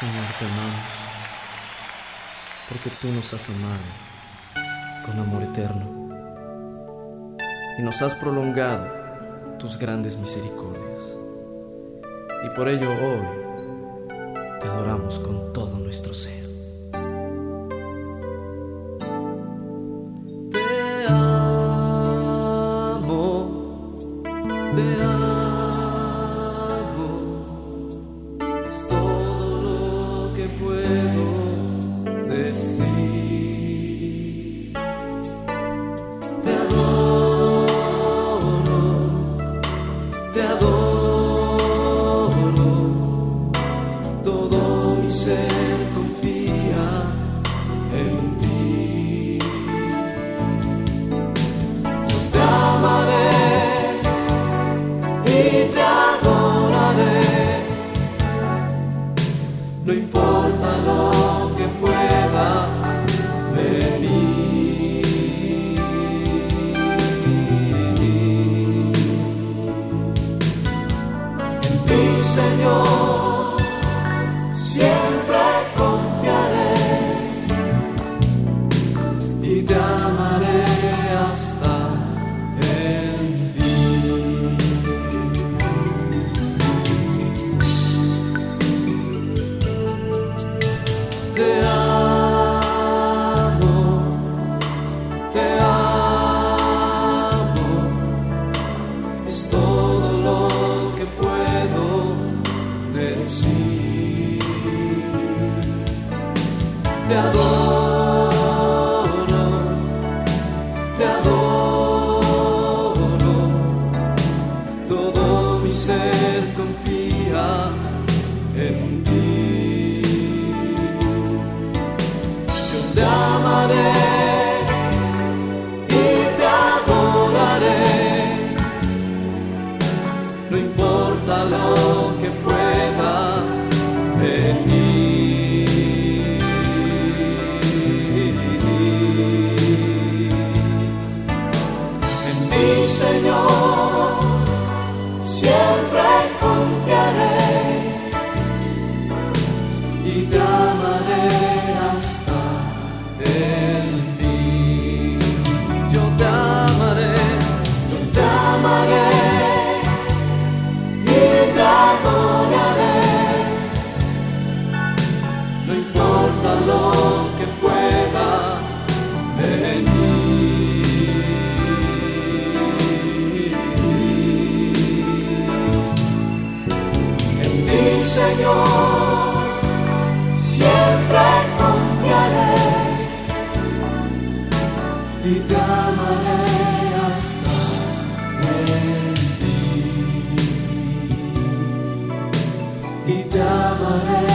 Señor, te amamos, porque tú nos has amado con amor eterno y nos has prolongado tus grandes misericordias. Y por ello hoy te adoramos con todo nuestro ser. Te amo, te amo. Es todo lo que puedo decir. Te adoro, todo mi ser confía en ti. Yo te amaré y te adoraré. No importa lo que pueda venir. En ti, Señor, siempre confiaré y te amaré hasta el fin. Te amo, es todo lo que puedo decir. Te adoro, todo mi ser confía en ti. Te amaré y te adoraré. No importa lo que pueda venir. En ti, Señor, siempre confiaré y te amaré hasta el fin. Yo te amaré y te adoraré. No importa lo que pueda venir. En ti, Señor, siempre confiaré y te amaré hasta el fin. Y te amaré